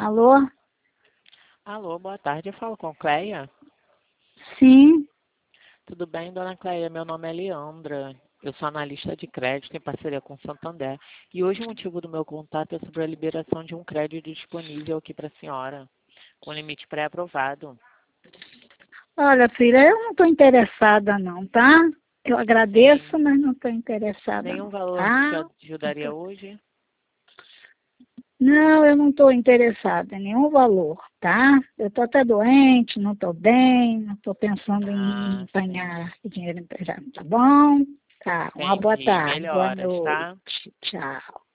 Alô? Alô, boa tarde. Eu falo com Cleia. Sim. Tudo bem, dona Cleia? Meu nome é Leandra. Eu sou analista de crédito em parceria com o Santander. E hoje o motivo do meu contato é sobre a liberação de um crédito disponível aqui para a senhora, com limite pré-aprovado. Olha, filha, eu não estou interessada não, tá? Eu agradeço, Sim. mas não estou interessada Nenhum não, valor te tá? ajudaria hoje? Não, eu não estou interessada em nenhum valor, tá? Eu estou até doente, não estou bem, não estou pensando em Ah, sim. empenhar dinheiro emprestado, tá bom? Tá, uma boa Entendi. tarde, boa Melhoras, noite, tá? tchau.